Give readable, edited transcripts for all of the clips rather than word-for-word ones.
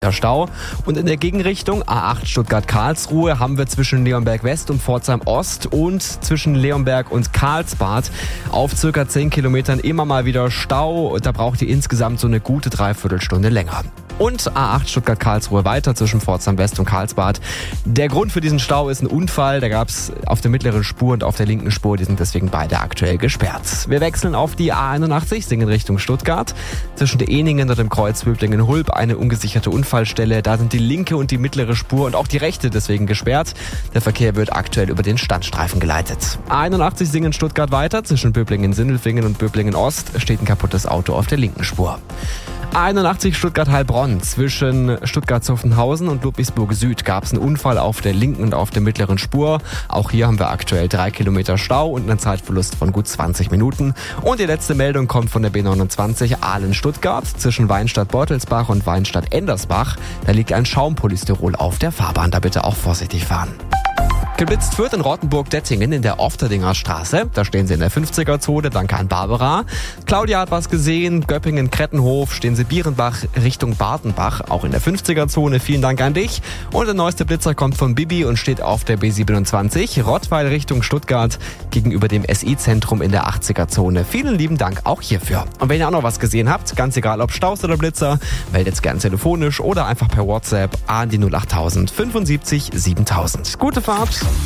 Der Stau. Und in der Gegenrichtung A8 Stuttgart-Karlsruhe haben wir zwischen Leonberg West und Pforzheim Ost und zwischen Leonberg und Karlsbad auf circa 10 Kilometern immer mal wieder Stau. Da braucht ihr insgesamt so eine gute Dreiviertelstunde länger. Und A8 Stuttgart-Karlsruhe weiter zwischen Pforzheim West und Karlsbad. Der Grund für diesen Stau ist ein Unfall. Da gab es auf der mittleren Spur und auf der linken Spur. Die sind deswegen beide aktuell gesperrt. Wir wechseln auf die A81, Singen Richtung Stuttgart. Zwischen der Eningen und dem Kreuz Böblingen-Hulb eine ungesicherte Unfallstelle. Da sind die linke und die mittlere Spur und auch die rechte deswegen gesperrt. Der Verkehr wird aktuell über den Standstreifen geleitet. A81 Singen Stuttgart weiter. Zwischen Böblingen-Sindelfingen und Böblingen-Ost steht ein kaputtes Auto auf der linken Spur. A81 Stuttgart-Heilbronn. Zwischen Stuttgart-Zuffenhausen und Ludwigsburg-Süd gab es einen Unfall auf der linken und auf der mittleren Spur. Auch hier haben wir aktuell 3 Kilometer Stau und einen Zeitverlust von gut 20 Minuten. Und die letzte Meldung kommt von der B29 Aalen-Stuttgart. Zwischen Weinstadt-Beutelsbach und Weinstadt-Endersbach. Da liegt ein Schaumpolystyrol auf der Fahrbahn. Da bitte auch vorsichtig fahren. Geblitzt wird in Rottenburg-Dettingen in der Ofterdinger Straße. Da stehen sie in der 50er-Zone, danke an Barbara. Claudia hat was gesehen. Göppingen-Krettenhof stehen sie Bierenbach Richtung Bartenbach, auch in der 50er-Zone. Vielen Dank an dich. Und der neueste Blitzer kommt von Bibi und steht auf der B27 Rottweil Richtung Stuttgart gegenüber dem SI-Zentrum in der 80er-Zone. Vielen lieben Dank auch hierfür. Und wenn ihr auch noch was gesehen habt, ganz egal ob Staus oder Blitzer, meldet gern telefonisch oder einfach per WhatsApp an die 08000 75 7000. Gute Fahrt!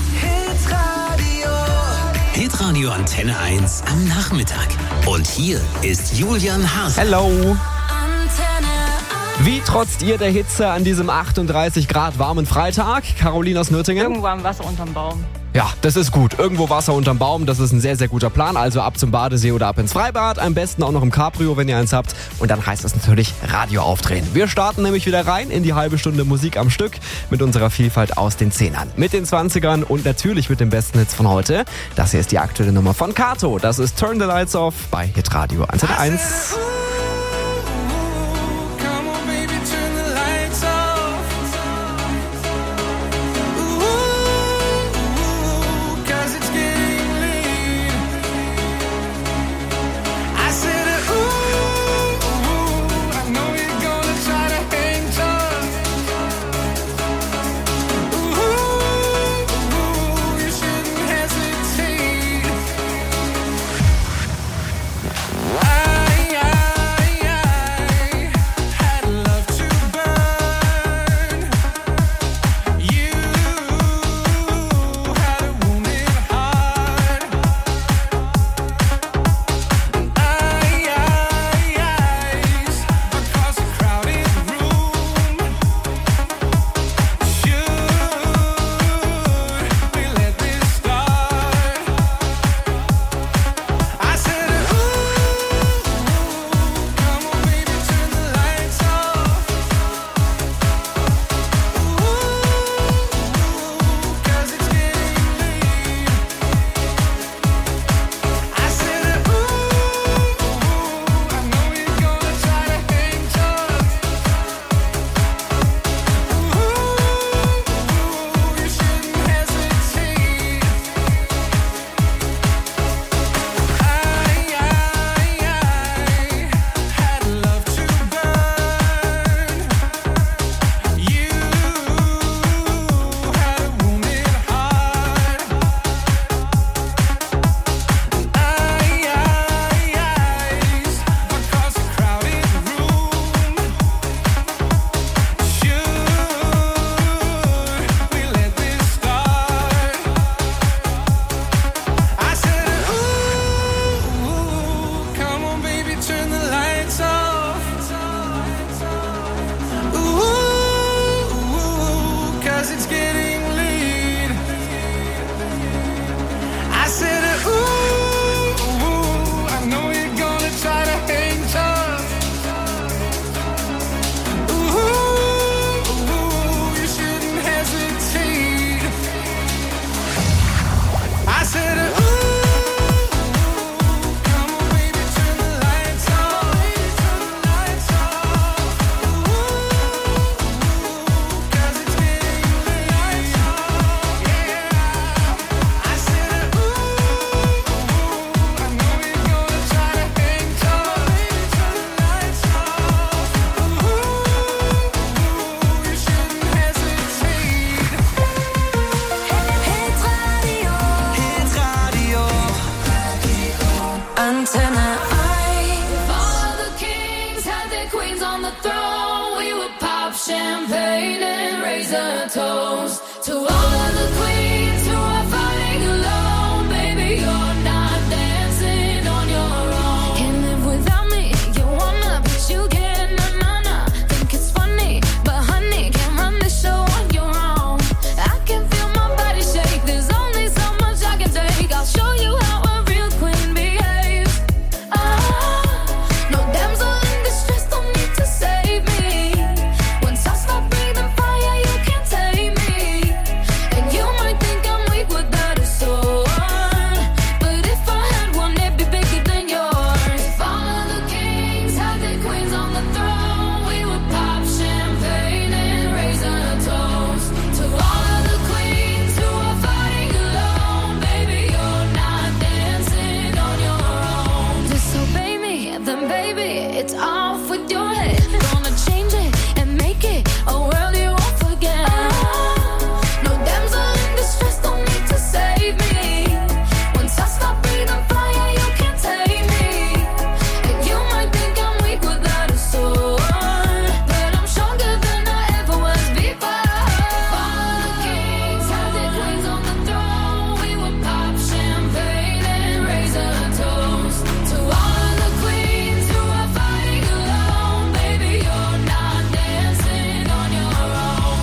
Hitradio Antenne 1 am Nachmittag. Und hier ist Julian Haas. Hello! Wie trotzt ihr der Hitze an diesem 38 Grad warmen Freitag? Caroline aus Nürtingen? Irgendwo am Wasser unterm Baum. Ja, das ist gut. Irgendwo Wasser unterm Baum, das ist ein sehr, sehr guter Plan. Also ab zum Badesee oder ab ins Freibad. Am besten auch noch im Cabrio, wenn ihr eins habt. Und dann heißt es natürlich Radio aufdrehen. Wir starten nämlich wieder rein in die halbe Stunde Musik am Stück mit unserer Vielfalt aus den 10ern. Mit den 20ern und natürlich mit den besten Hits von heute. Das hier ist die aktuelle Nummer von Kato. Das ist Turn the Lights Off bei Hitradio Antenne 1. raise a toast to all of the queens who are fighting alone. Baby, you're not dancing on your own. Can't live without me, you wanna, but you can't, na-na-na. Think it's funny, but honey, can't run the show on your own. I can feel my body shake, there's only so much I can take. I'll show you how a real queen behaves. No damsel in distress, don't need to save me. Once I stop breathing fire, you can't tame me. And you might think I'm weak without a sword, but if I had one, it'd be bigger than yours. If all of the kings had their queens on the throne, we would pop champagne and raise a toast to all of the queens who are fighting alone. Baby, you're not dancing on your own. Disobey me, then baby, it's off with your head. Gonna change it and make it a world you won't forget. No damsel in distress, don't need to save me. Once I stop breathing fire, you can't tame me. And you might think I'm weak without a sword, but I'm stronger than I ever was before. If all the kings had their queens on the throne, we would pop champagne and raise a toast to all of the queens who are fighting alone. Baby, you're not dancing on your own.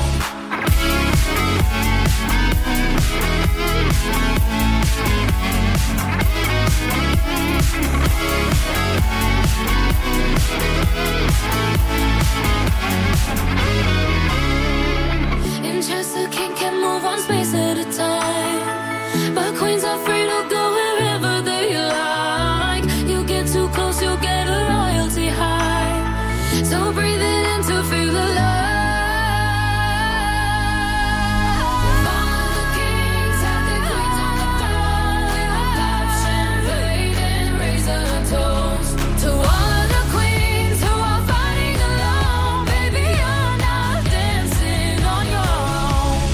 In Chester, king can move one space at a time, but queens are free to go wherever they like. You get too close, you'll get a royalty high. So breathe it in to feel alive. If all of the kings had their queens on the throne, we would pop champagne and raise a toast to all of the queens who are fighting alone. Baby, you're not dancing on your own.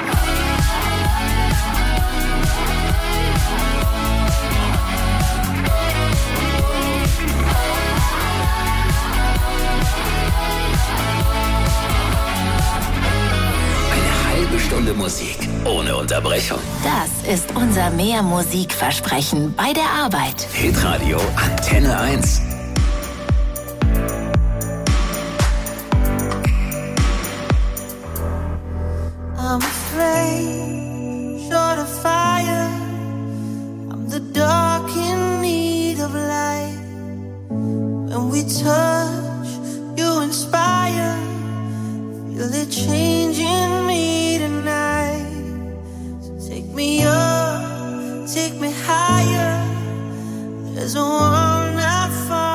Eine halbe Stunde Musik ohne Unterbrechung. Das ist unser Mehr-Musik-Versprechen bei der Arbeit. Hitradio Antenne 1. I'm afraid, short of fire. I'm the dark in need of light. When we touch, you inspire. Feel it changing me tonight. So take me up, take me higher. There's a world not far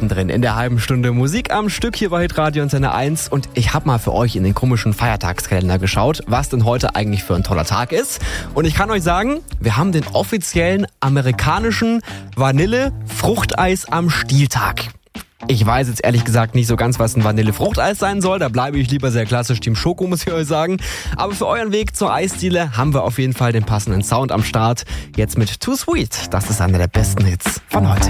mittendrin in der halben Stunde Musik am Stück hier bei Hitradio Antenne 1 und ich habe mal für euch in den komischen Feiertagskalender geschaut, was denn heute eigentlich für ein toller Tag ist. Und ich kann euch sagen, wir haben den offiziellen amerikanischen Vanille-Fruchteis am Stieltag. Ich weiß jetzt ehrlich gesagt nicht so ganz, was ein Vanille-Fruchteis sein soll. Da bleibe ich lieber sehr klassisch Team Schoko, muss ich euch sagen. Aber für euren Weg zur Eisdiele haben wir auf jeden Fall den passenden Sound am Start. Jetzt mit Too Sweet. Das ist einer der besten Hits von heute.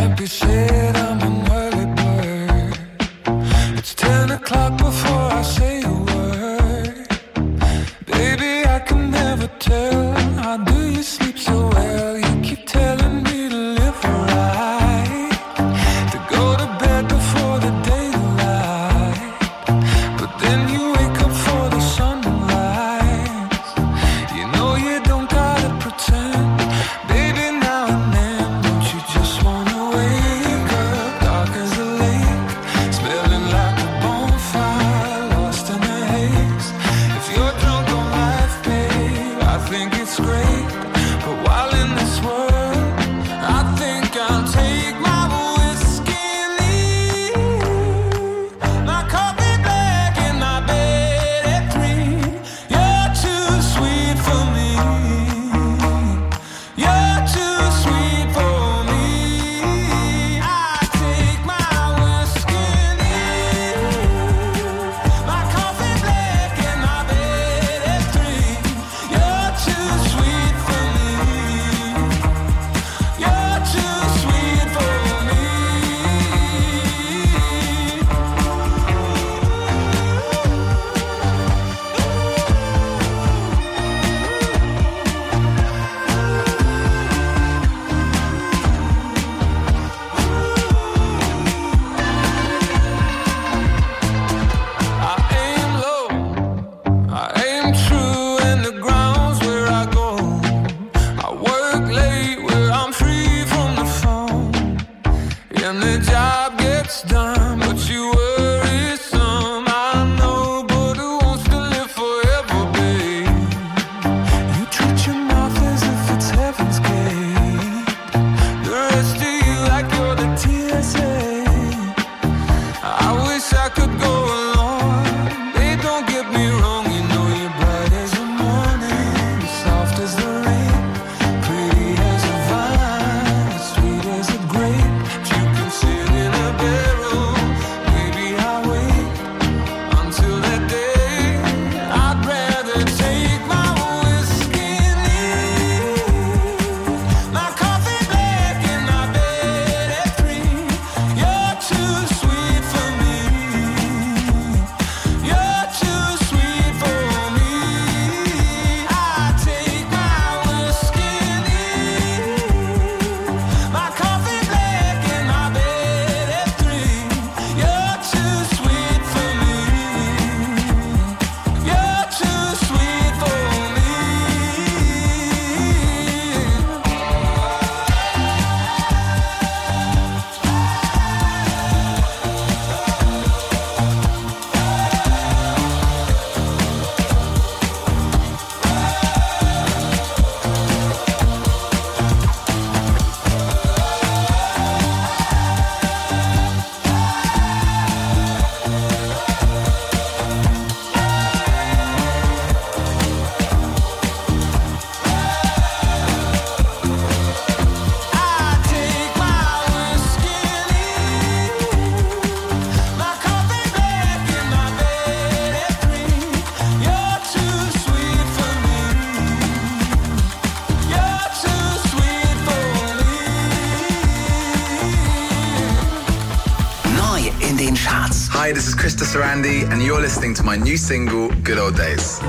Hi, this is Krista Sarandi, and you're listening to my new single, Good Old Days.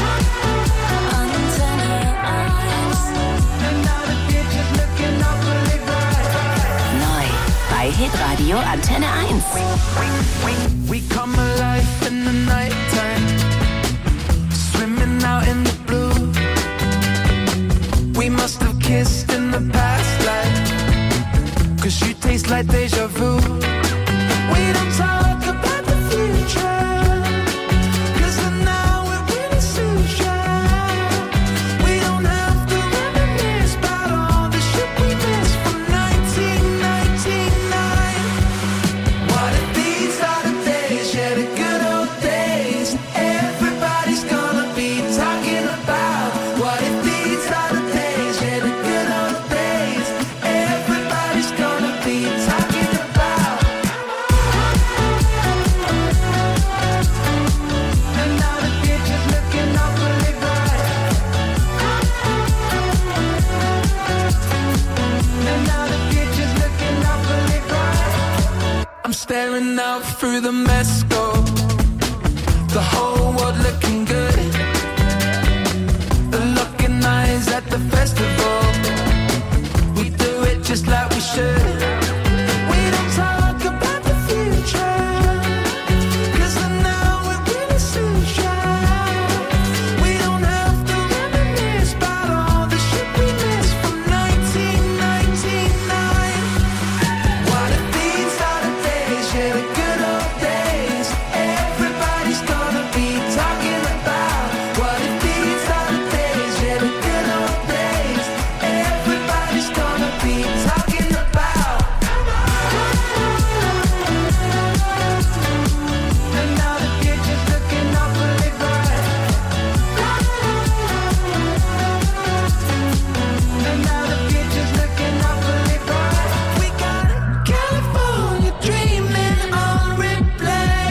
Neu bei Hitradio Antenne 1. We come alive in the nighttime, swimming out in the blue. We must have kissed in the past life, 'cause you taste like deja vu. We don't talk about the future, 'cause the now it really suits ya. We don't have to reminisce about all the shit we missed from 1999. through the mess go. The whole world looking good. The looking eyes at the festival. We do it just like we should. We don't talk about the future, 'cause I know it really suits you. We don't have to reminisce about all the shit we missed from 1999. What if these are the days, yeah, the good old days? Everybody's gonna be talking about. What if these are the days, yeah, the good old days? Everybody's gonna be talking about. And now the future's looking awfully bright. And now the future's looking awfully bright. We got California dreaming on replay.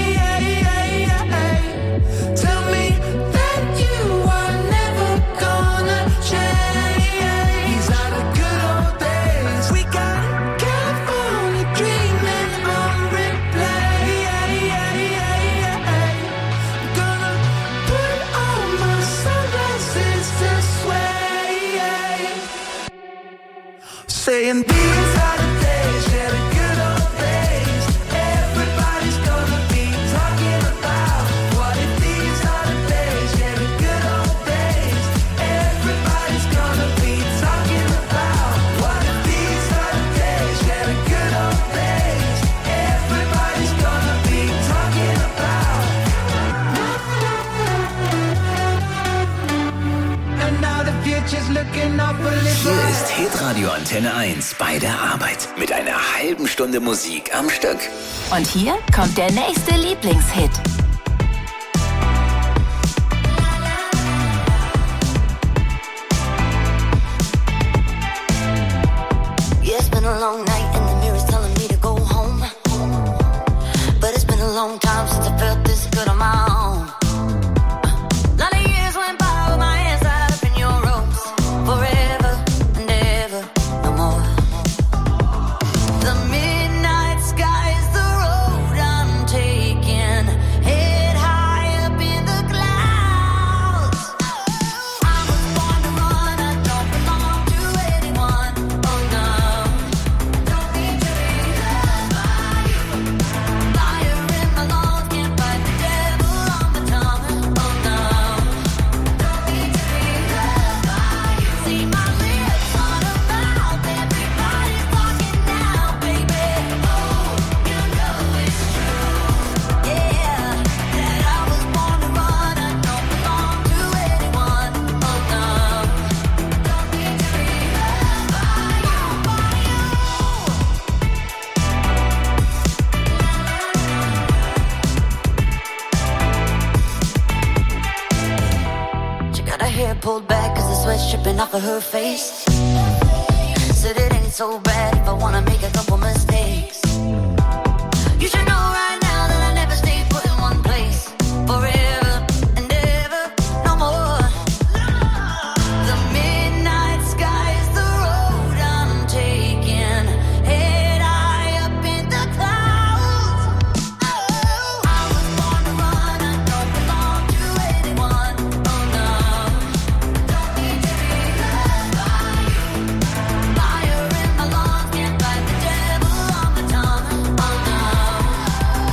Tell me that you are never gonna change. These are the good old days. We got California dreaming on replay. Gonna put all my sunglasses to sway. Saying these are the days, yeah, the good old days. Everybody's gonna be talking about. What if these are the days, yeah, the good old days? Everybody's gonna be talking about. What if these are the days, yeah, the good old days? Everybody's gonna be talking about. And now the future's looking awfully Hier bright. ist Hitradio Antenne 1 bei der Arbeit mit einer halben Stunde Musik am Stück. Und hier kommt der nächste Lieblingshit. Yeah, it's been a long night and the mirror's telling me to go home. But it's been a long time since I felt this good on my own. Lot of years went by with my hands tied up in your ropes. Forever and ever, no more. The midnight sky is the road I'm taking. Head high up in the clouds. I was born to run, I don't belong to anyone. Oh no, don't need to be loved by you. Fire in my lungs, can't fight the devil on my tongue. Oh no, don't need to be loved by you. See my lips on a mouth, everybody's talking now, baby. Oh, you know it's true. Yeah, that I was born to run, I don't belong to anyone. Oh no, don't need to be loved by you. She got her hair pulled back 'cause the sweat's dripping off of her face. Said it ain't so bad if I wanna make a couple mistakes. You should know right now that I never stay put in one place. Forever and ever, no more. The midnight sky is the road I'm taking. Head high up in the clouds. Oh, I was born to run, I don't belong to anyone. Oh no, don't need to be loved by you. Fire in my lungs, can't fight the devil on my tongue. Oh no.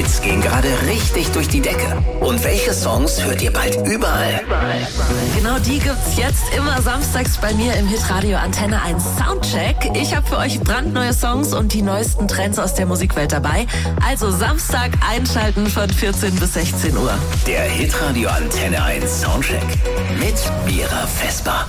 Hits gehen gerade richtig durch die Decke? Und welche Songs hört ihr bald überall? Genau die gibt's jetzt immer samstags bei mir im Hitradio Antenne 1 Soundcheck. Ich habe für euch brandneue Songs und die neuesten Trends aus der Musikwelt dabei. Also Samstag einschalten von 14 bis 16 Uhr. Der Hitradio Antenne 1 Soundcheck mit Mira Vesper.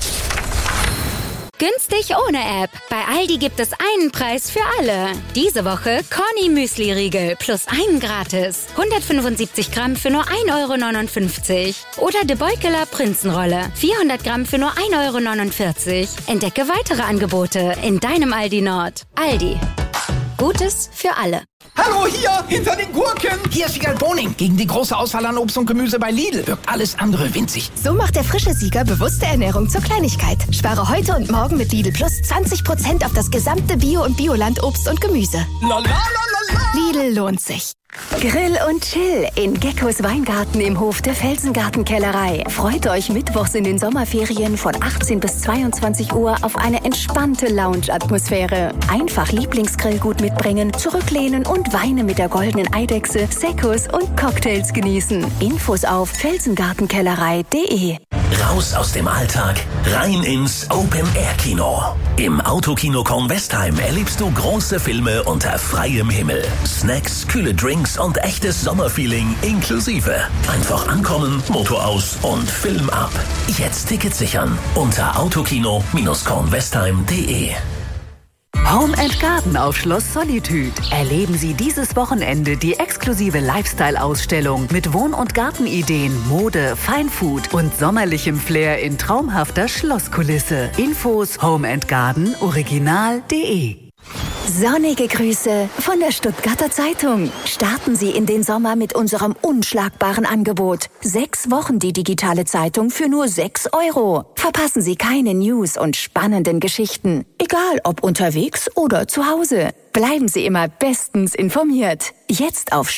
Günstig ohne App. Bei Aldi gibt es einen Preis für alle. Diese Woche Corny Müsli-Riegel plus einen gratis. 175 Gramm für nur 1,59 €. Oder De Beukeler Prinzenrolle. 400 Gramm für nur 1,49 €. Entdecke weitere Angebote in deinem Aldi Nord. Aldi. Gutes für alle. Hallo, hier, hinter den Gurken. Hier ist Wiegald Boning. Gegen die große Auswahl an Obst und Gemüse bei Lidl wirkt alles andere winzig. So macht der frische Sieger bewusste Ernährung zur Kleinigkeit. Spare heute und morgen mit Lidl Plus 20% auf das gesamte Bio- und Bioland Obst und Gemüse. Lidl lohnt sich. Grill und Chill in Geckos Weingarten im Hof der Felsengartenkellerei. Freut euch mittwochs in den Sommerferien von 18 bis 22 Uhr auf eine entspannte Lounge-Atmosphäre. Einfach Lieblingsgrillgut mitbringen, zurücklehnen und Weine mit der goldenen Eidechse, Seccos und Cocktails genießen. Infos auf felsengartenkellerei.de. Raus aus dem Alltag, rein ins Open-Air-Kino. Im Autokino Kornwestheim erlebst du große Filme unter freiem Himmel. Snacks, kühle Drinks und echtes Sommerfeeling inklusive. Einfach ankommen, Motor aus und Film ab. Jetzt Tickets sichern unter autokino-kornwestheim.de. Home & Garden auf Schloss Solitude. Erleben Sie dieses Wochenende die exklusive Lifestyle-Ausstellung mit Wohn- und Gartenideen, Mode, Feinfood und sommerlichem Flair in traumhafter Schlosskulisse. Infos homeandgardenoriginal.de. Sonnige Grüße von der Stuttgarter Zeitung. Starten Sie in den Sommer mit unserem unschlagbaren Angebot. 6 Wochen die digitale Zeitung für nur 6 €. Verpassen Sie keine News und spannenden Geschichten. Egal ob unterwegs oder zu Hause. Bleiben Sie immer bestens informiert. Jetzt auf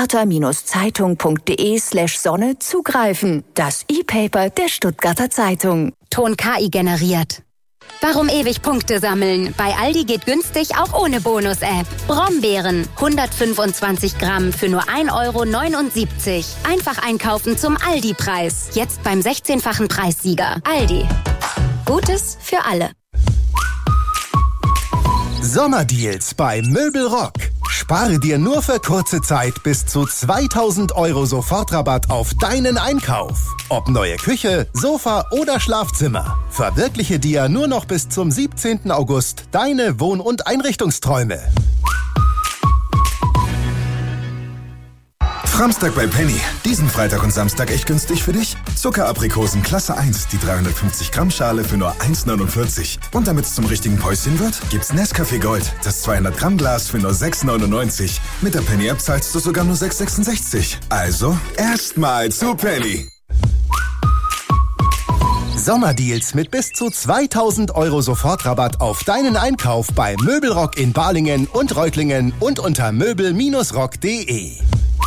stuttgarter-zeitung.de/Sonne zugreifen. Das E-Paper der Stuttgarter Zeitung. Ton KI generiert. Warum ewig Punkte sammeln? Bei Aldi geht günstig auch ohne Bonus-App. Brombeeren, 125 Gramm für nur 1,79 €. Einfach einkaufen zum Aldi-Preis. Jetzt beim 16-fachen Preissieger. Aldi. Gutes für alle. Sommerdeals bei Möbelrock. Spare dir nur für kurze Zeit bis zu 2.000 € Sofortrabatt auf deinen Einkauf. Ob neue Küche, Sofa oder Schlafzimmer. Verwirkliche dir nur noch bis zum 17. August deine Wohn- und Einrichtungsträume. Framstag bei Penny. Diesen Freitag und Samstag echt günstig für dich. Zuckeraprikosen Klasse 1, die 350 Gramm Schale für nur 1,49. Und damit es zum richtigen Päuschen wird, gibt's Nescafé Gold, das 200 Gramm Glas für nur 6,99. Mit der Penny App zahlst du sogar nur 6,66. Also erstmal zu Penny. Sommerdeals mit bis zu 2.000 € Sofortrabatt auf deinen Einkauf bei Möbelrock in Balingen und Reutlingen und unter möbel-rock.de.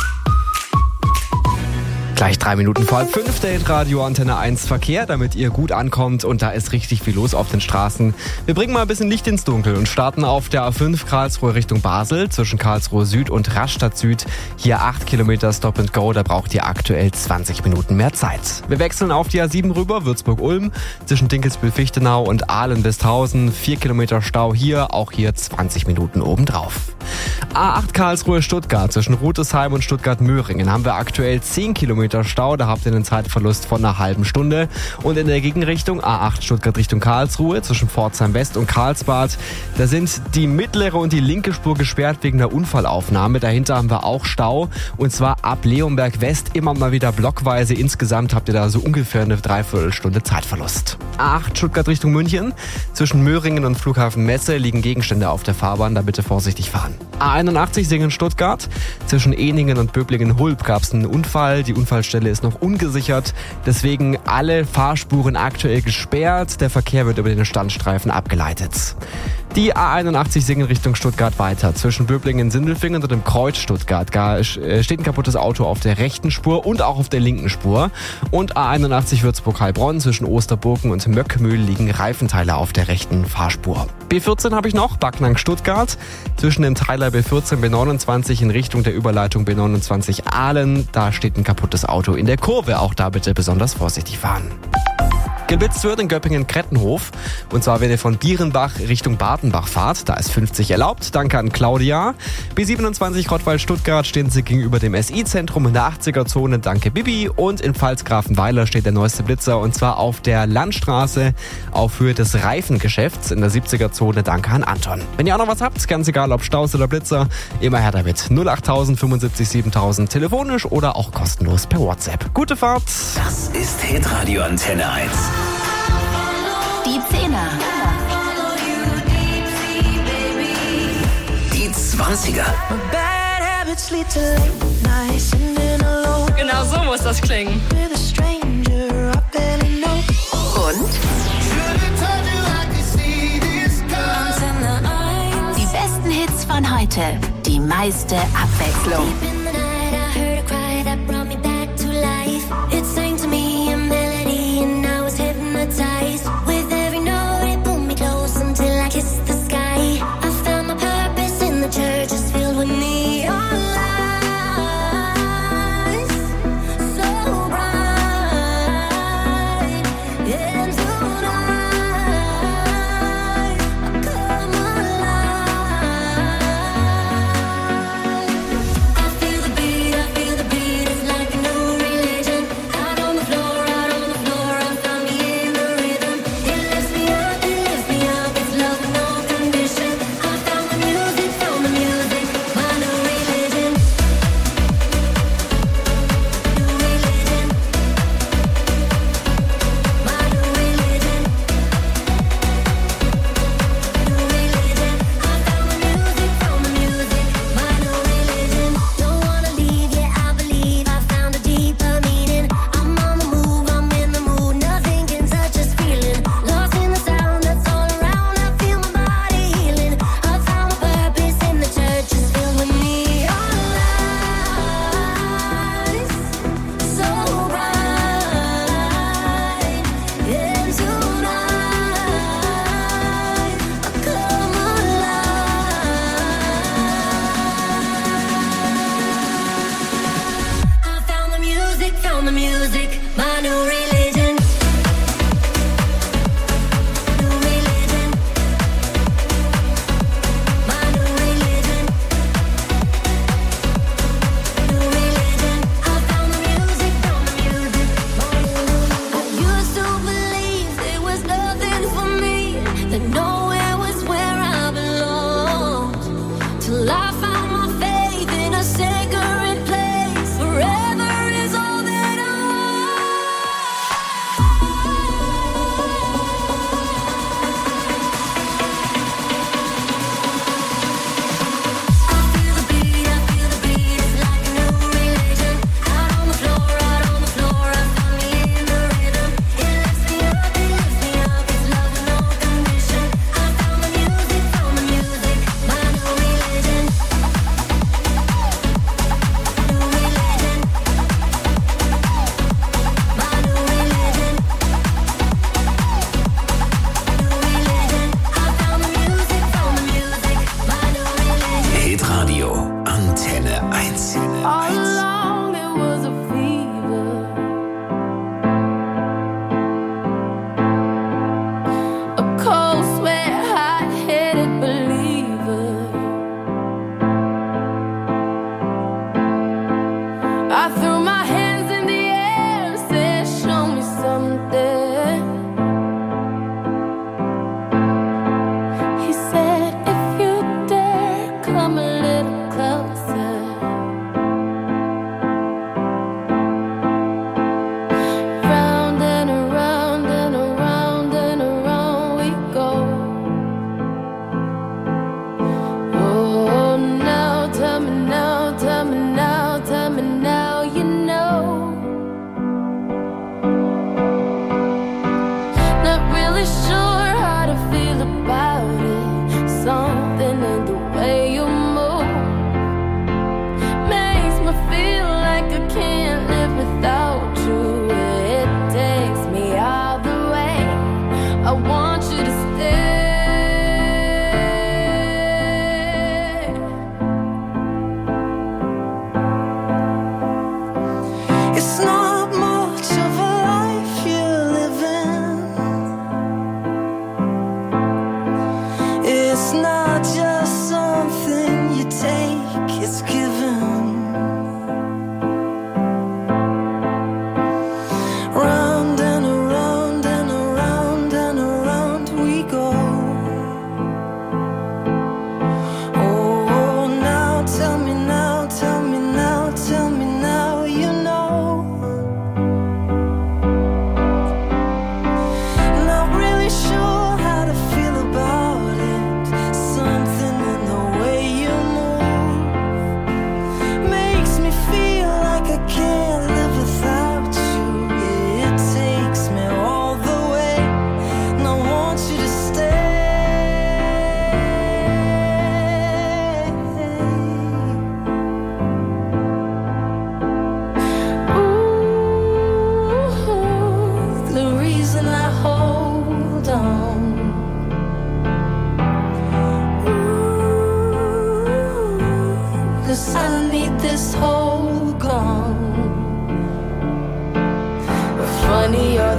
Gleich 3 Minuten vor 5 der Hitradio Antenne 1 Verkehr, damit ihr gut ankommt und da ist richtig viel los auf den Straßen. Wir bringen mal ein bisschen Licht ins Dunkel und starten auf der A5 Karlsruhe Richtung Basel zwischen Karlsruhe Süd und Rastatt Süd. Hier 8 Kilometer Stop and Go, da braucht ihr aktuell 20 Minuten mehr Zeit. Wir wechseln auf die A7 rüber, Würzburg-Ulm, zwischen Dinkelsbühl-Fichtenau und Ahlen-Westhausen. 4 Kilometer Stau hier, auch hier 20 Minuten obendrauf. A8 Karlsruhe Stuttgart zwischen Rutesheim und Stuttgart-Möhringen haben wir aktuell 10 Kilometer Stau, da habt ihr einen Zeitverlust von einer halben Stunde. Und in der Gegenrichtung A8 Stuttgart Richtung Karlsruhe zwischen Pforzheim West und Karlsbad, da sind die mittlere und die linke Spur gesperrt wegen der Unfallaufnahme. Dahinter haben wir auch Stau und zwar ab Leonberg West immer mal wieder blockweise. Insgesamt habt ihr da so ungefähr eine Dreiviertelstunde Zeitverlust. A8 Stuttgart Richtung München zwischen Möhringen und Flughafen Messe liegen Gegenstände auf der Fahrbahn, da bitte vorsichtig fahren. A81 Singen-Stuttgart zwischen Eningen und Böblingen-Hulb gab es einen Unfall. Die Unfallstelle ist noch ungesichert, deswegen alle Fahrspuren aktuell gesperrt. Der Verkehr wird über den Standstreifen abgeleitet. Die A81 Singen Richtung Stuttgart weiter. Zwischen Böblingen-Sindelfingen und dem Kreuz Stuttgart steht ein kaputtes Auto auf der rechten Spur und auch auf der linken Spur. Und A81 Würzburg-Heilbronn zwischen Osterburgen und Möckmühl liegen Reifenteile auf der rechten Fahrspur. B14 habe ich noch, Backnang-Stuttgart. Zwischen dem Teiler B14 B29 in Richtung der Überleitung B29 Aalen. Da steht ein kaputtes Auto in der Kurve. Auch da bitte besonders vorsichtig fahren. Geblitzt wird in Göppingen-Krettenhof. Und zwar, wenn ihr von Bierenbach Richtung Bartenbach fahrt. Da ist 50 erlaubt. Danke an Claudia. B27 Rottweil-Stuttgart stehen sie gegenüber dem SI-Zentrum in der 80er-Zone. Danke Bibi. Und in Pfalzgrafenweiler steht der neueste Blitzer. Und zwar auf der Landstraße auf Höhe des Reifengeschäfts in der 70er-Zone. Danke an Anton. Wenn ihr auch noch was habt, ganz egal ob Staus oder Blitzer, immer her damit. 08000 75 7000 telefonisch oder auch kostenlos per WhatsApp. Gute Fahrt. Das ist Hitradio Antenne 1. Die 10er. Die 20er. Genau so muss das klingen. Und? Die besten Hits von heute. Die meiste Abwechslung. With every note, it pulled me close until I kissed the sky. I found my purpose in the church, is filled with neon lights, so bright. And tonight, I come alive. I feel the beat, it's like a new religion. Out on the floor, I found me in the rhythm. It lifts me up, it's love with no condition. I found the music, my new religion. New religion. My new religion. New religion. I found the music, my new religion. Don't wanna leave, yeah, I believe I found a deeper meaning. I'm on the move, I'm in the mood, nothing can touch this feeling. Lost in the sound that's all around, I feel my body healing. I found my purpose in the church, is filled with neon lights, so bright. And tonight, I come alive. I found the music, my new religion. New religion. My new religion. New religion. I found the music, I used to believe there was nothing for me, that nowhere was where I belonged. Till I found my faith in a sacred place. Forever is all that I feel the beat, it's like a new religion. Out on the floor, I found me in the rhythm. It lifts me up, it's love with no condition. I found the music, my new religion. New religion. My new religion. New religion. I found the music, my new religion. Hitradio Antenne 1. All along it was a fever, a cold sweat, hot-headed believer. I threw my hands in the air and said, show me something. He said, if you dare, come a little closer. Round and around and around and around we go. Oh, now, tell me now, tell me now, tell me now, you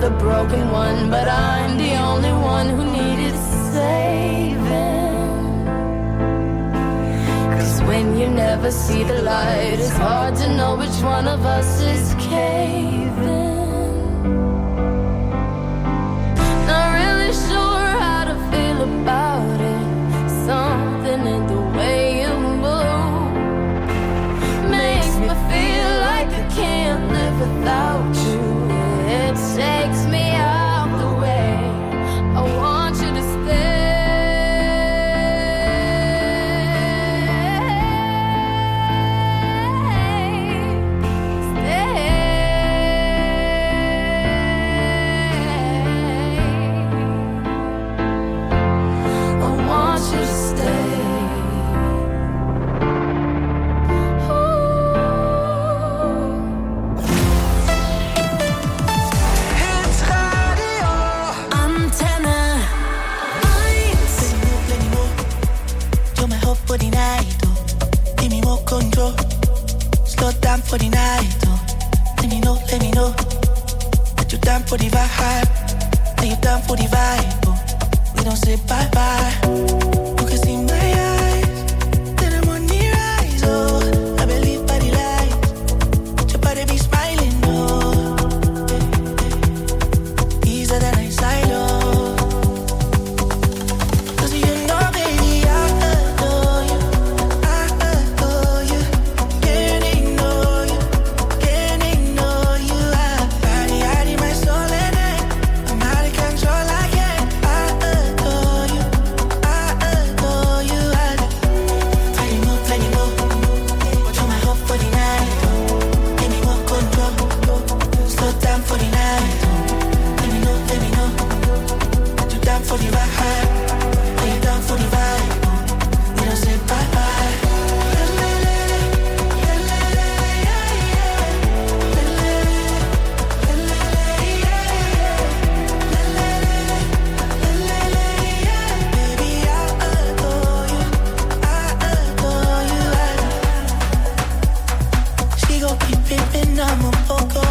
the broken one, but I'm the only one who needed saving. 'Cause when you never see the light, it's hard to know which one of us is caving. Not really sure how to feel about it. Something in the way you move makes me feel like I can't live without you. It takes me out the way. I want you to stay. For the night, oh. Let me know that you're down for the vibe. That you're down for the vibe, oh. We don't say bye-bye. You can see my eyes, that I'm on the rise, oh. I believe by the light, your body be smiling, oh. Easier than I side, oh. 'Cause you know, baby, I adore you. I adore you. Can't ignore you. Can't ignore you. I body, my soul in it. I'm out of control, I can't. I adore you. I adore you. Tell you more. You're my hope for the night. Give me more control. Slow down for the night. Let me know. You're down for the vibe. Are you down for the vibe? We don't say bye-bye. She gon' keep pimpin', I'm a poco.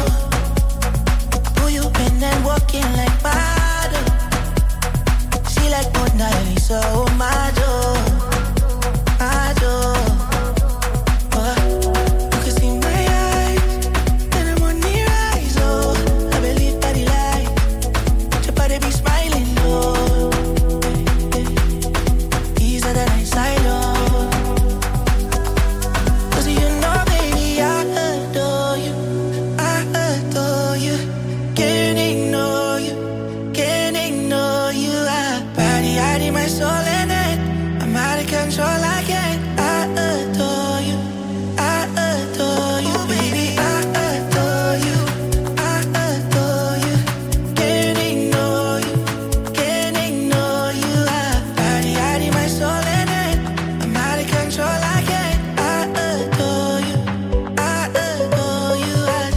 Who you been and walking like model? She like Mona Lisa, oh my joy. You can see my eyes, and I'm on the rise, oh. I believe by the light, your body be smiling, oh. Easier than I side, oh. 'Cause you know, baby, I adore you. I adore you. Can't ignore you. Can't ignore you. I body, my soul in it. I'm out of control, I can't. I adore you. I adore you, baby. I adore you. I adore you. Can't ignore you. Can't ignore you. I body, my soul in it. I'm out of control, I can't. I adore you. I adore you. I do.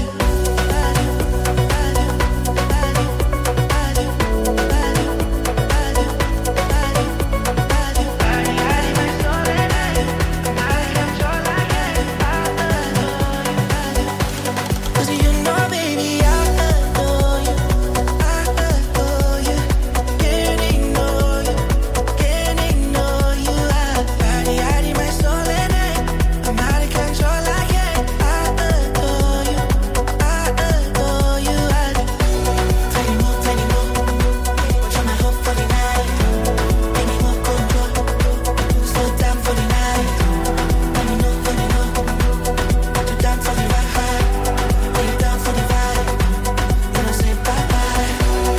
Cause you know, baby, I adore you. I adore you. Can't ignore you. Can't ignore you. I body, my soul in it. I'm out of control, I can't. I adore you. I adore you. I do. Tell you more. You're my hope for the night. Give me more control. Slow down for the night. Let me know. You're down for the vibe. Are you down for the vibe? We don't say bye-bye.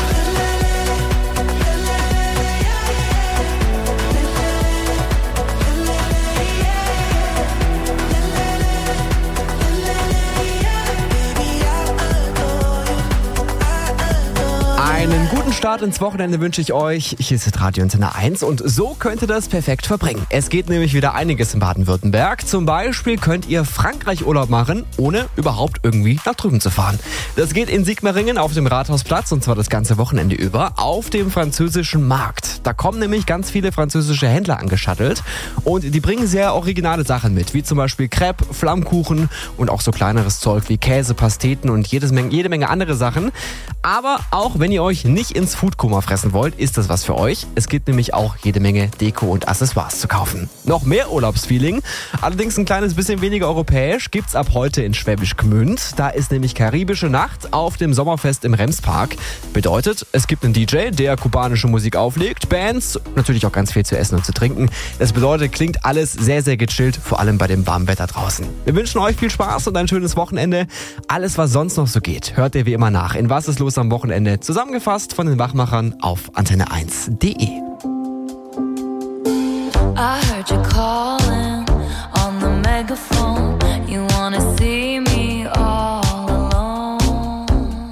Einen guten Start ins Wochenende wünsche ich euch. Hier ist Radio Antenne 1 und so könnt ihr das perfekt verbringen. Es geht nämlich wieder einiges in Baden-Württemberg. Zum Beispiel könnt ihr Frankreich-Urlaub machen, ohne überhaupt irgendwie nach drüben zu fahren. Das geht in Sigmaringen auf dem Rathausplatz und zwar das ganze Wochenende über auf dem französischen Markt. Da kommen nämlich ganz viele französische Händler angeschattelt und die bringen sehr originale Sachen mit, wie zum Beispiel Crepe, Flammkuchen und auch so kleineres Zeug wie Käse, Pasteten und jede Menge andere Sachen. Aber auch wenn ihr euch nicht ins Foodkoma fressen wollt, ist das was für euch. Es gibt nämlich auch jede Menge Deko und Accessoires zu kaufen. Noch mehr Urlaubsfeeling, allerdings ein kleines bisschen weniger europäisch, gibt's ab heute in Schwäbisch Gmünd. Da ist nämlich karibische Nacht auf dem Sommerfest im Remspark. Bedeutet, es gibt einen DJ, der kubanische Musik auflegt, Bands, natürlich auch ganz viel zu essen und zu trinken. Das bedeutet, klingt alles sehr, sehr gechillt, vor allem bei dem warmen Wetter draußen. Wir wünschen euch viel Spaß und ein schönes Wochenende. Alles, was sonst noch so geht, hört ihr wie immer nach in Was ist los am Wochenende, zusammengefasst von den Wachmachern auf antenne1.de. I heard you calling on the megaphone. You wanna see me all alone.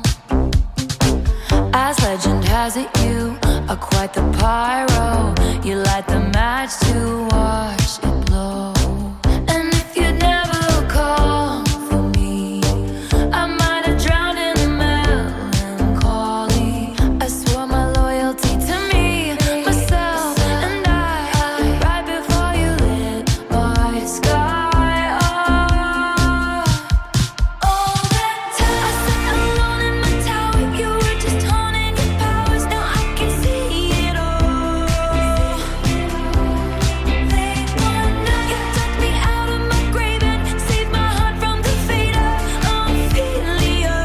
As legend has it, you are quite the pyro. You light the match to watch it blow. And if you'd never call for me, I might have drowned in the melancholy. I swore my loyalty to me, myself, and I, right before you lit my sky up. All that time I sat alone in my tower, you were just honing your powers. Now I can see it all. They wanna, you took me out of my grave and saved my heart from the fate of Ophelia.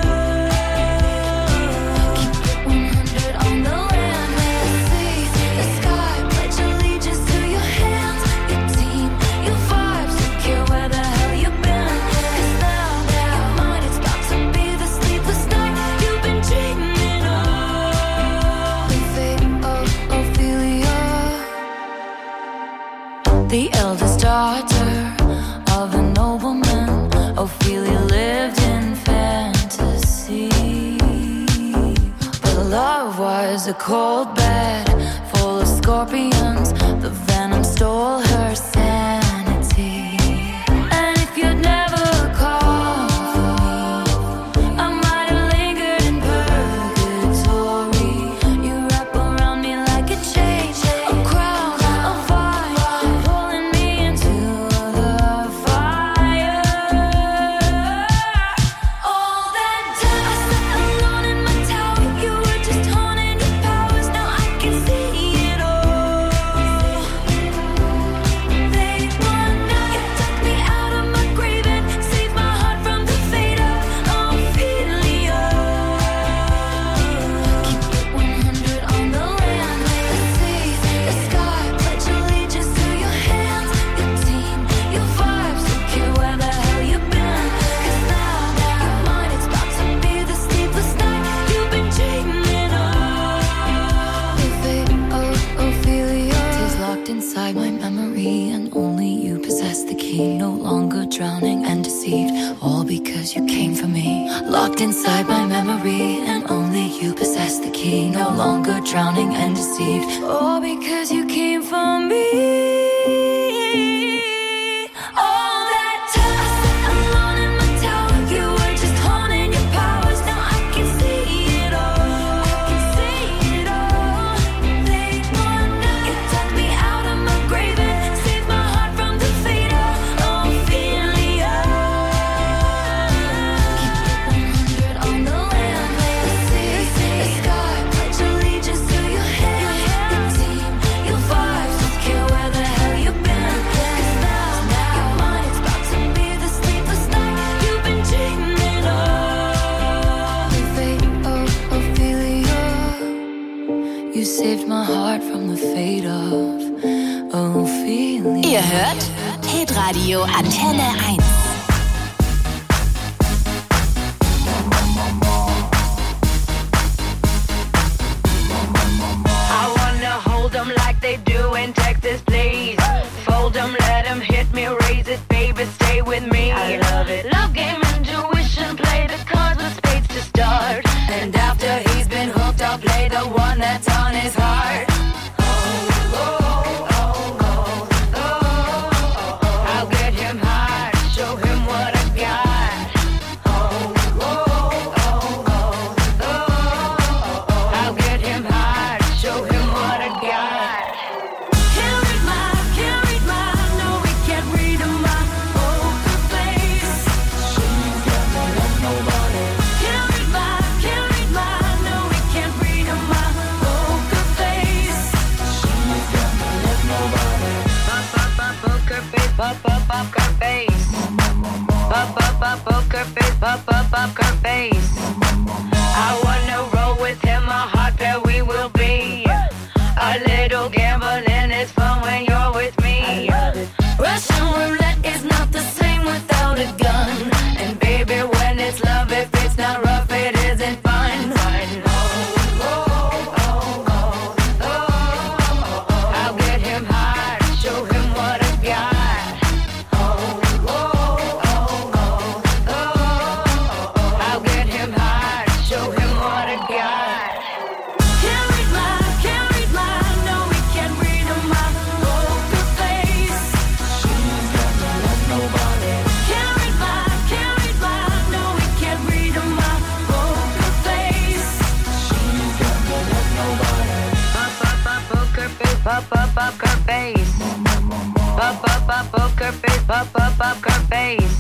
Keep it 100 on the land, may I see the sky, pledge allegiance to your hands, your team, your vibes, don't care where the hell you've been. 'Cause now your mind is about to be the sleepless night you've been dreaming of. The fate of Ophelia. The eldest daughter of a nobleman, Ophelia lived in fantasy. But love was a cold bed full of scorpions. The venom stole her sanity. And if you'd never called for me, I might have lingered in purgatory. You wrap around me like a chain, a crown, a vine, pulling me into the fire. All that time I sat alone in my tower, you were just honing your powers. Now I can see it all. They wanna, you took me out of my grave and saved my heart from the fate of Ophelia. Keep it 100 on the land, may I see the sky, pledge allegiance to your hands, your team, your vibes, don't care where the hell you've been. 'Cause now your mind is about to be the sleepless night you've been dreaming of. The fate of Ophelia is locked inside my memory, and only you possess the key. No longer drowning and deceived, all because you came for me. Locked inside my memory, and only you possess the key. No longer drowning and deceived, all because you came for me. All that time I sat alone in my tower, you were just honing your powers. Now I can see it all. I can see it all. They wanna, you took me out of my grave and saved my heart from the fate of Ophelia. Keep it 100 on the land, may I see the sky, pledge allegiance to your hands, your team, your vibes, don't care where the hell you've been. 'Cause now your mind is about to be the sleepless night you've been dreaming of. The fate of Ophelia. You saved my heart from the fate of Ophelia. Ihr hört Hitradio Antenne 1. I wanna hold them like they do in Texas, please. Fold them, let them hit me, raise it, baby, stay with me. I love it. Love game, intuition, play the cards with spades to start. And after he's been hooked, I'll play the one that's on his heart. I'll get him hard, show face, poker face. I wanna roll with him, a hot pair we will be. A little gambling is fun when you're with me. Russian roulette is not the same without a gun. And baby, when it's love, if it's not rough, it isn't fun. I'll get him high, show him what I got. I'll get him high, show him what I got. Can't read my, no, we can't read my poker face. She's got no love, nobody. Can't read my, no, we can't read my poker face. She's got no love, nobody. Poker face, poker face. Poker face, poker face.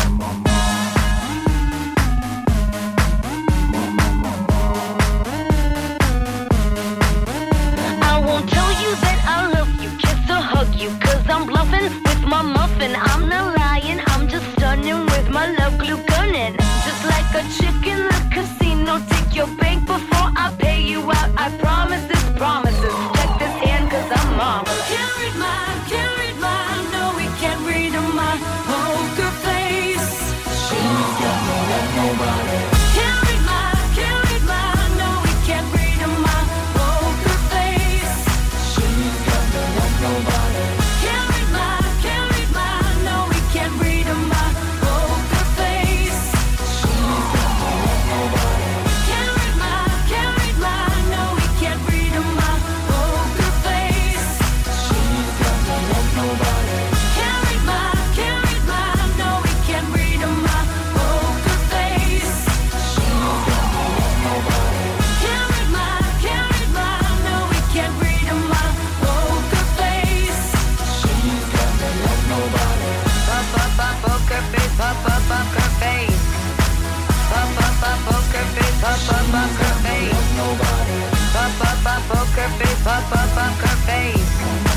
I won't tell you that I love you, kiss or hug you, 'cause I'm bluffing with my muffin. I'm not lying, I'm just stunning with my love glue gunning. Just like a chick in the casino, take your bank before I pay you out. I promise this promises. Check this hand 'cause I'm marvelous. Can't read my, no, we can't read my poker face. She's got no love, nobody. Can't read my, no, we can't read my poker face. She's got no love, nobody. Can't read my, no, we can't read my poker face. She's got no love, nobody. Can't read my, no, we can't read my poker face. She's got no love, nobody. Can't read my, no, we can't read my poker face. She's got no love, nobody. Can't read my, no, we can't read my poker face. She's got no love, nobody. Poker face, poker face. Poker face, poker face. Nobody. Poker face, poker face.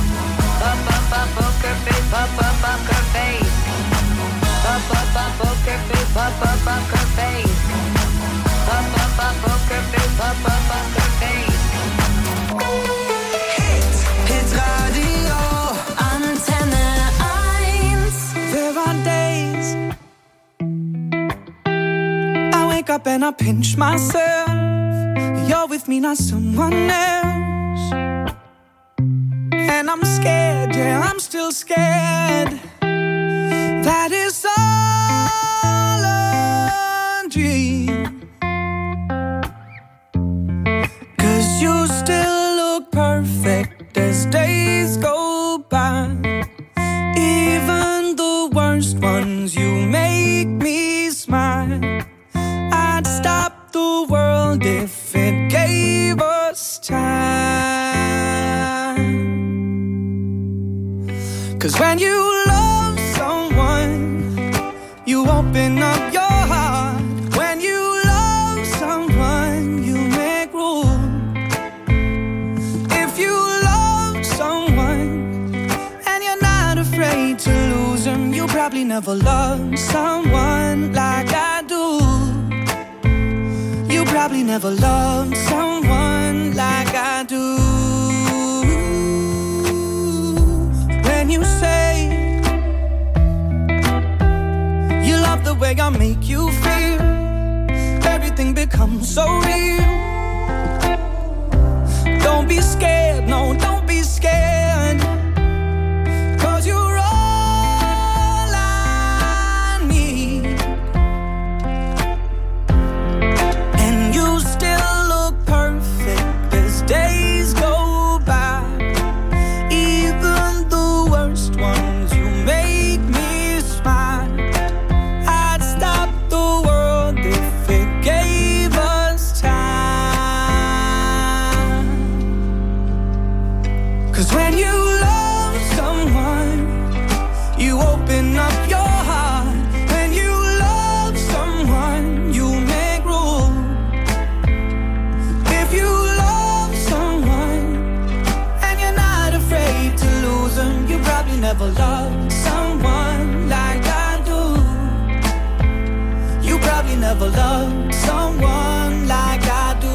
Poker face, poker face. Poker face, poker face. Poker face, poker face. Hit Radio Antenne 1. There are days I wake up and I pinch myself. You're with me, not someone else. And I'm scared, yeah, I'm still scared. That is all a dream. 'Cause you still look perfect as days go by. Even the worst ones, you make me smile. I'd stop the world if it gave us time. 'Cause when you love someone, you open up your heart. When you love someone, you make room. If you love someone and you're not afraid to lose them, you probably never loved someone like I do. You probably never loved someone like I do. When you say you love the way I make you feel, everything becomes so real. Don't be scared, no, don't be scared. 'Cause you're all I need. And you still look perfect as days go by. Even the worst ones, you make me smile. I'd stop the world if it gave us time. probably never loved someone like I do.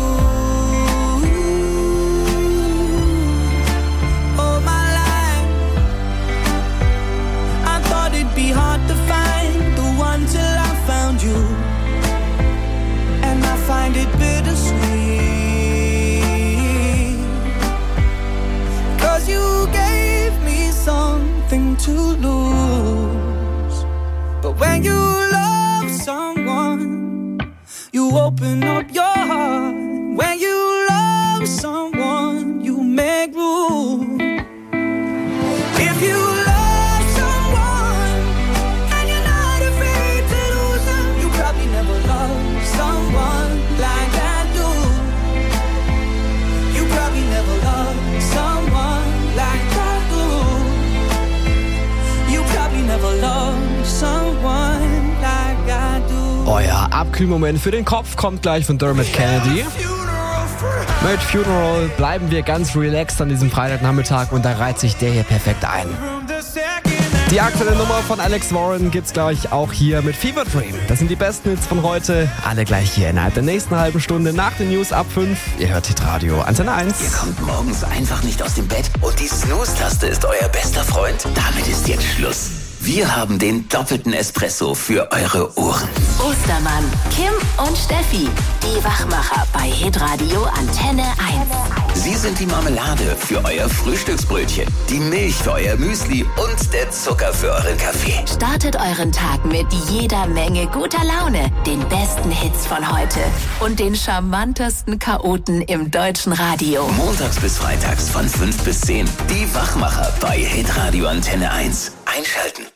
All my life I thought it'd be hard to find the one till I found you, and I find it bittersweet, 'cause you gave me something to lose. But when you love someone, you open up your heart. When you love someone, you make room. If you love someone and you're not afraid to lose them, you probably never loved someone like I do. You probably never loved someone like I do. You probably never loved someone like I do. Euer Abkühlmoment für den Kopf kommt gleich von Dermot Kennedy. Mit Funeral bleiben wir ganz relaxed an diesem Freitagnachmittag und da reiht sich der hier perfekt ein. Die aktuelle Nummer von Alex Warren gibt's gleich auch hier mit Fever Dream. Das sind die besten Hits von heute. Alle gleich hier innerhalb der nächsten halben Stunde nach den News ab 5. Ihr hört Hitradio Antenne 1. Ihr kommt morgens einfach nicht aus dem Bett und die Snooze-Taste ist euer bester Freund? Damit ist jetzt Schluss. Wir haben den doppelten Espresso für eure Ohren. Ostermann, Kim und Steffi, die Wachmacher bei Hitradio Antenne 1. Sie sind die Marmelade für euer Frühstücksbrötchen, die Milch für euer Müsli und der Zucker für euren Kaffee. Startet euren Tag mit jeder Menge guter Laune, den besten Hits von heute und den charmantesten Chaoten im deutschen Radio. Montags bis freitags von 5 bis 10. Die Wachmacher bei Hitradio Antenne 1. Einschalten.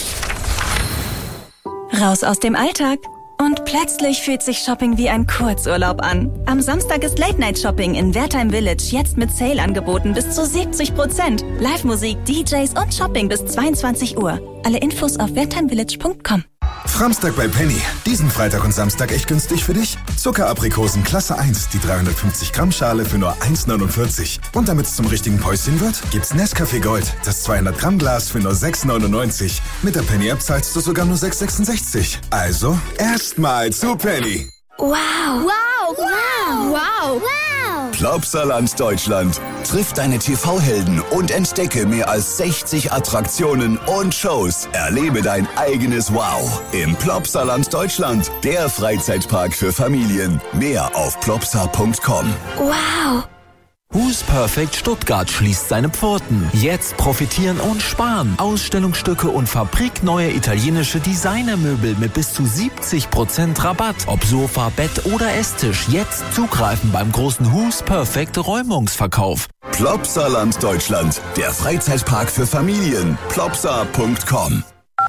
Raus aus dem Alltag. Und plötzlich fühlt sich Shopping wie ein Kurzurlaub an. Am Samstag ist Late-Night-Shopping in Wertheim Village jetzt mit Sale-Angeboten bis zu 70%. Live-Musik, DJs und Shopping bis 22 Uhr. Alle Infos auf wertheimvillage.com. Framstag bei Penny. Diesen Freitag und Samstag echt günstig für dich? Zuckeraprikosen Klasse 1, die 350 Gramm Schale für nur 1,49. Und damit es zum richtigen Päuschen wird, gibt's Nescafé Gold, das 200 Gramm Glas für nur 6,99. Mit der Penny App zahlst du sogar nur 6,66. Also erstmal zu Penny. Wow. Wow. Wow. Wow. Wow. Plopsaland Deutschland. Triff deine TV-Helden und entdecke mehr als 60 Attraktionen und Shows. Erlebe dein eigenes Wow im Plopsaland Deutschland. Der Freizeitpark für Familien. Mehr auf plopsa.com. Wow. Who's Perfect Stuttgart schließt seine Pforten. Jetzt profitieren und sparen. Ausstellungsstücke und fabrikneue italienische Designermöbel mit bis zu 70% Rabatt. Ob Sofa, Bett oder Esstisch. Jetzt zugreifen beim großen Who's Perfect Räumungsverkauf. Plopsaland Deutschland. Der Freizeitpark für Familien. plopsa.com.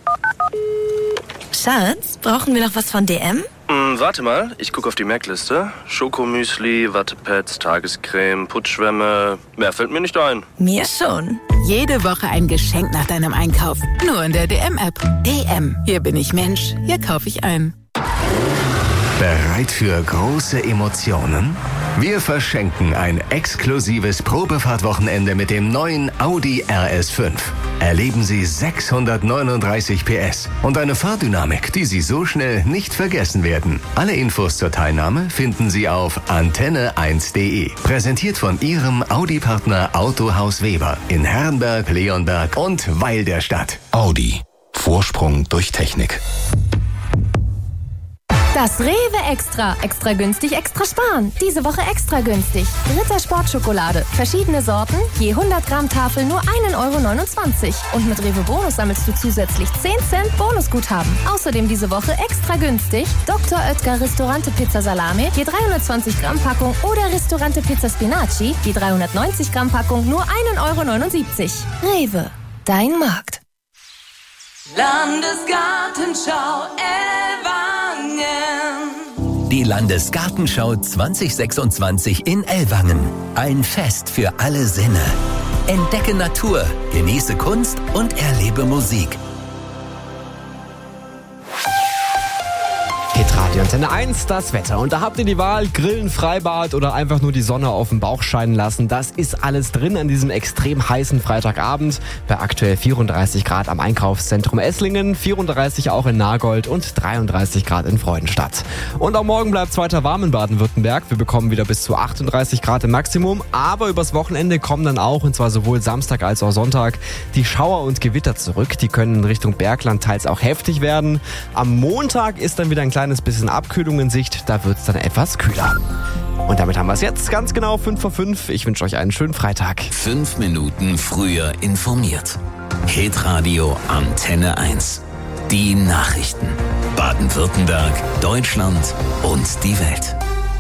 Schatz, brauchen wir noch was von DM? Warte mal, ich gucke auf die Merkliste. Schokomüsli, Wattepads, Tagescreme, Putzschwämme. Mehr fällt mir nicht ein. Mir schon. Jede Woche ein Geschenk nach deinem Einkauf. Nur in der DM-App. DM. Hier bin ich Mensch. Hier kaufe ich ein. Bereit für große Emotionen? Wir verschenken ein exklusives Probefahrtwochenende mit dem neuen Audi RS5. Erleben Sie 639 PS und eine Fahrdynamik, die Sie so schnell nicht vergessen werden. Alle Infos zur Teilnahme finden Sie auf antenne1.de. Präsentiert von Ihrem Audi-Partner Autohaus Weber in Herrenberg, Leonberg und Weil der Stadt. Audi. Vorsprung durch Technik. Das Rewe Extra. Extra günstig, extra sparen. Diese Woche extra günstig. Ritter Sportschokolade. Verschiedene Sorten. Je 100 Gramm Tafel nur 1,29 €. Und mit Rewe Bonus sammelst du zusätzlich 10 Cent Bonusguthaben. Außerdem diese Woche extra günstig. Dr. Oetker Ristorante Pizza Salame. Je 320 Gramm Packung. Oder Ristorante Pizza Spinaci. Je 390 Gramm Packung nur 1,79 €. Rewe. Dein Markt. Landesgartenschau Ellwangen. Die Landesgartenschau 2026 in Ellwangen. Ein Fest für alle Sinne. Entdecke Natur, genieße Kunst und erlebe Musik. Hitradio Antenne 1, das Wetter. Und da habt ihr die Wahl, Grillen, Freibad oder einfach nur die Sonne auf den Bauch scheinen lassen. Das ist alles drin an diesem extrem heißen Freitagabend. Bei aktuell 34 Grad am Einkaufszentrum Esslingen, 34 auch in Nagold und 33 Grad in Freudenstadt. Und auch morgen bleibt es weiter warm in Baden-Württemberg. Wir bekommen wieder bis zu 38 Grad im Maximum. Aber übers Wochenende kommen dann auch, und zwar sowohl Samstag als auch Sonntag, die Schauer und Gewitter zurück. Die können in Richtung Bergland teils auch heftig werden. Am Montag ist dann wieder ein kleines bisschen Abkühlung in Sicht, da wird es dann etwas kühler. Und damit haben wir es jetzt ganz genau 5 vor 5. Ich wünsche euch einen schönen Freitag. 5 Minuten früher informiert. Hitradio Antenne 1. Die Nachrichten. Baden-Württemberg, Deutschland und die Welt.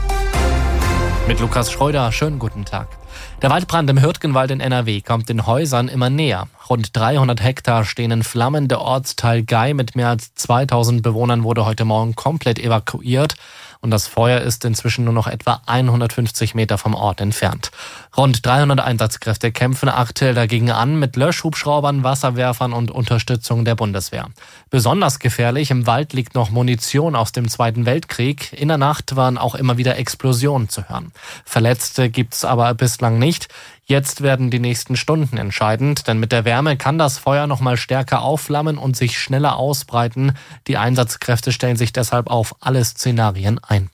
Mit Lukas Schreuder, schönen guten Tag. Der Waldbrand im Hürtgenwald in NRW kommt den Häusern immer näher. Rund 300 Hektar stehen in Flammen. Der Ortsteil Gei mit mehr als 2000 Bewohnern wurde heute Morgen komplett evakuiert. Und das Feuer ist inzwischen nur noch etwa 150 Meter vom Ort entfernt. Rund 300 Einsatzkräfte kämpfen aktuell dagegen an mit Löschhubschraubern, Wasserwerfern und Unterstützung der Bundeswehr. Besonders gefährlich, im Wald liegt noch Munition aus dem Zweiten Weltkrieg. In der Nacht waren auch immer wieder Explosionen zu hören. Verletzte gibt's aber bislang nicht. Jetzt werden die nächsten Stunden entscheidend, denn mit der Wärme kann das Feuer noch mal stärker aufflammen und sich schneller ausbreiten. Die Einsatzkräfte stellen sich deshalb auf alle Szenarien ein.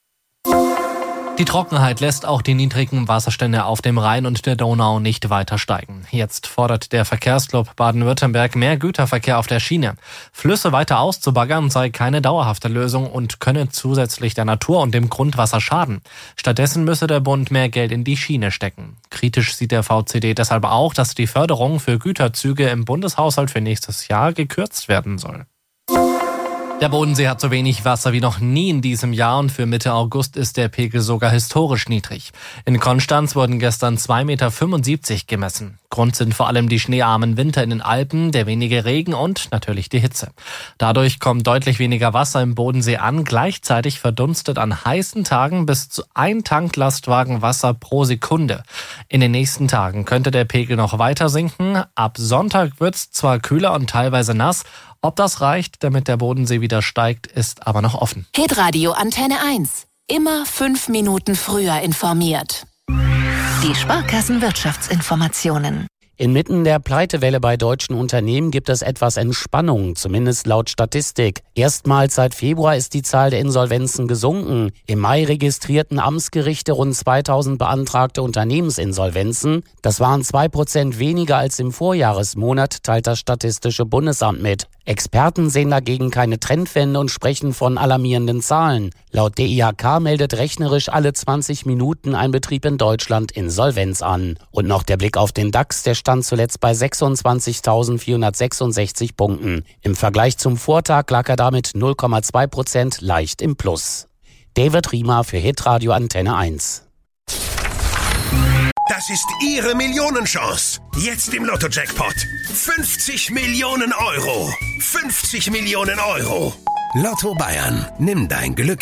Die Trockenheit lässt auch die niedrigen Wasserstände auf dem Rhein und der Donau nicht weiter steigen. Jetzt fordert der Verkehrsclub Baden-Württemberg mehr Güterverkehr auf der Schiene. Flüsse weiter auszubaggern sei keine dauerhafte Lösung und könne zusätzlich der Natur und dem Grundwasser schaden. Stattdessen müsse der Bund mehr Geld in die Schiene stecken. Kritisch sieht der VCD deshalb auch, dass die Förderung für Güterzüge im Bundeshaushalt für nächstes Jahr gekürzt werden soll. Der Bodensee hat so wenig Wasser wie noch nie in diesem Jahr und für Mitte August ist der Pegel sogar historisch niedrig. In Konstanz wurden gestern 2,75 Meter gemessen. Grund sind vor allem die schneearmen Winter in den Alpen, der wenige Regen und natürlich die Hitze. Dadurch kommt deutlich weniger Wasser im Bodensee an. Gleichzeitig verdunstet an heißen Tagen bis zu 1 Tanklastwagen Wasser pro Sekunde. In den nächsten Tagen könnte der Pegel noch weiter sinken. Ab Sonntag wird's zwar kühler und teilweise nass. Ob das reicht, damit der Bodensee wieder steigt, ist aber noch offen. Hitradio Antenne 1. Immer 5 Minuten früher informiert. Die Sparkassen-Wirtschaftsinformationen. Inmitten der Pleitewelle bei deutschen Unternehmen gibt es etwas Entspannung, zumindest laut Statistik. Erstmals seit Februar ist die Zahl der Insolvenzen gesunken. Im Mai registrierten Amtsgerichte rund 2000 beantragte Unternehmensinsolvenzen. Das waren 2% weniger als im Vorjahresmonat, teilt das Statistische Bundesamt mit. Experten sehen dagegen keine Trendwende und sprechen von alarmierenden Zahlen. Laut DIHK meldet rechnerisch alle 20 Minuten ein Betrieb in Deutschland Insolvenz an. Und noch der Blick auf den DAX, der stand zuletzt bei 26.466 Punkten. Im Vergleich zum Vortag lag er damit 0,2% leicht im Plus. David Riemer für Hitradio Antenne 1. Das ist Ihre Millionenchance. Jetzt im Lotto-Jackpot. 50 Millionen Euro. 50 Millionen Euro. Lotto Bayern. Nimm dein Glück